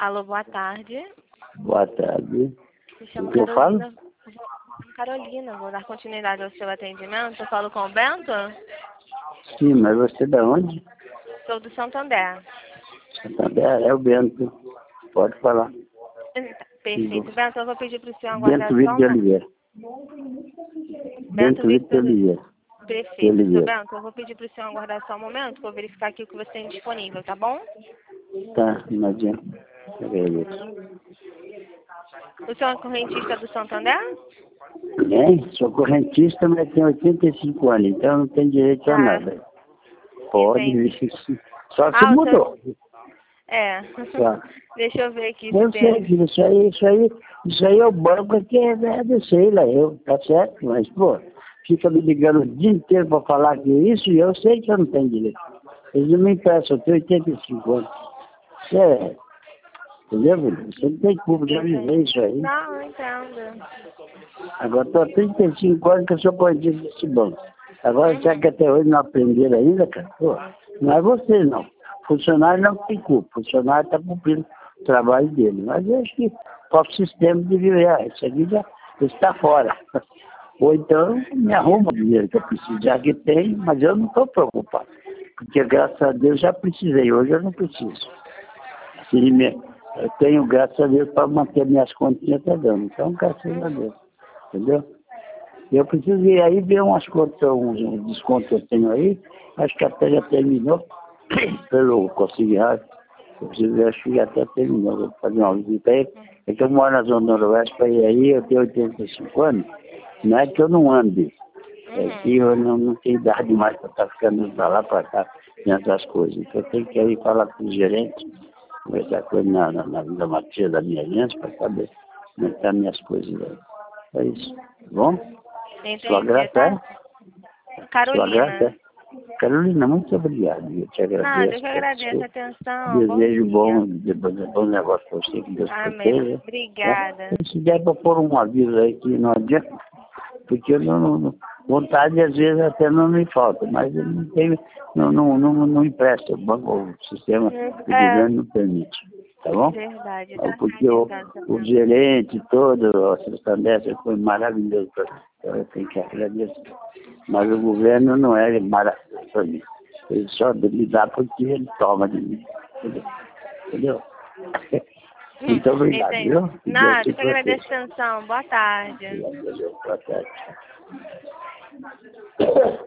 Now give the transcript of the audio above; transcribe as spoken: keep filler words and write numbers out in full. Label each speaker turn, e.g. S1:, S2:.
S1: Alô, boa tarde.
S2: Boa tarde.
S1: Me chamo
S2: O que eu falo?
S1: Carolina. Vou- Carolina, vou dar continuidade ao seu atendimento. Eu falo com o Bento?
S2: Sim, mas você é da onde?
S1: Sou do Santander.
S2: Santander, é o Bento. Pode falar.
S1: Perfeito. Bento, eu vou pedir para o senhor aguardar
S2: Bento
S1: só
S2: Vitor de
S1: um...
S2: Oliveira. Bento Vitor de Oliveira. De
S1: Perfeito. Seu
S2: Oliveira.
S1: Bento, eu vou pedir para o senhor aguardar só um momento, vou verificar aqui o que você tem disponível, tá bom?
S2: Tá, não adianta. Agradeço.
S1: O senhor é correntista do Santander?
S2: Bem, sou correntista, mas tenho oitenta e cinco anos, então não tenho direito a
S1: Ah,
S2: nada. Pode
S1: entendi.
S2: vir. Só se
S1: Ah, o
S2: mudou.
S1: senhor... É.
S2: Só.
S1: Deixa eu ver aqui se
S2: Eu sei,
S1: tem...
S2: filho, isso aí, isso aí, isso aí é o banco que é, é do sei lá, eu, tá certo? Mas, pô, fica me ligando o dia inteiro pra falar que é isso e eu sei que eu não tenho direito. Eles não me emprestam, eu tenho oitenta e cinco anos. É, entendeu, filho? Você não tem culpa de avisar isso aí.
S1: Não, eu entendo.
S2: Agora tô há trinta e cinco anos que eu sou correntista desse banco. Agora, será que até hoje não aprenderam ainda, cara? Pô, não é você, não. Funcionário não tem culpa. Funcionário está cumprindo o trabalho dele. Mas eu acho que o próprio sistema deveria, ah, isso aqui já está fora. Ou então me arruma o dinheiro que eu preciso, já que tem, mas eu não estou preocupado. Porque graças a Deus já precisei, hoje eu não preciso. Se me, eu tenho, graças a Deus, para manter minhas continhas está dando. Então, graças a Deus. Entendeu? Eu preciso ir aí ver umas contas, uns, uns descontos que eu tenho aí. Acho que até já terminou. Pelo Consigo Rádio. Eu preciso ver, acho que já até terminou. Vou fazer uma visita aí. É que eu moro na Zona Noroeste, para ir aí, eu tenho oitenta e cinco anos. Não é que eu não ande. É que eu não, não tenho idade mais para estar ficando para lá, para cá, nessas coisas. Então eu tenho que ir falar com o gerente, conversar com ele na, na, na, na matriz da minha agência, para saber como é que estão minhas coisas aí. É isso. Tá bom? Sua
S1: Entendi,
S2: graça
S1: tá?
S2: é? Sua graça
S1: Carolina.
S2: é? Carolina, muito obrigado. Eu te
S1: Nada, eu
S2: agradeço.
S1: que
S2: Por
S1: agradeço a
S2: isso.
S1: atenção. Bom
S2: Desejo
S1: dia.
S2: bom, bom negócio para você, que Deus
S1: Amém.
S2: proteja.
S1: Obrigada.
S2: É. Se der para pôr um aviso aí que não adianta, porque eu não, não, não- vontade às vezes até não me falta, mas eu não tenho, não, não, não, não empresta. O banco, o sistema do
S1: É,
S2: governo não permite. Tá bom?
S1: verdade. Tá
S2: Porque o,
S1: certo,
S2: o
S1: então.
S2: gerente todo, a Santander, foi maravilhoso para mim. Então eu tenho que agradecer. Mas o governo não é maravilhoso para mim. Ele só me dá porque ele toma de mim. Entendeu? Entendeu? Muito obrigado,
S1: Entendi.
S2: viu? Que Deus
S1: Nada,
S2: te
S1: eu que agradeço
S2: proteja.
S1: a atenção. Boa tarde.
S2: Obrigado, Deus. Boa tarde.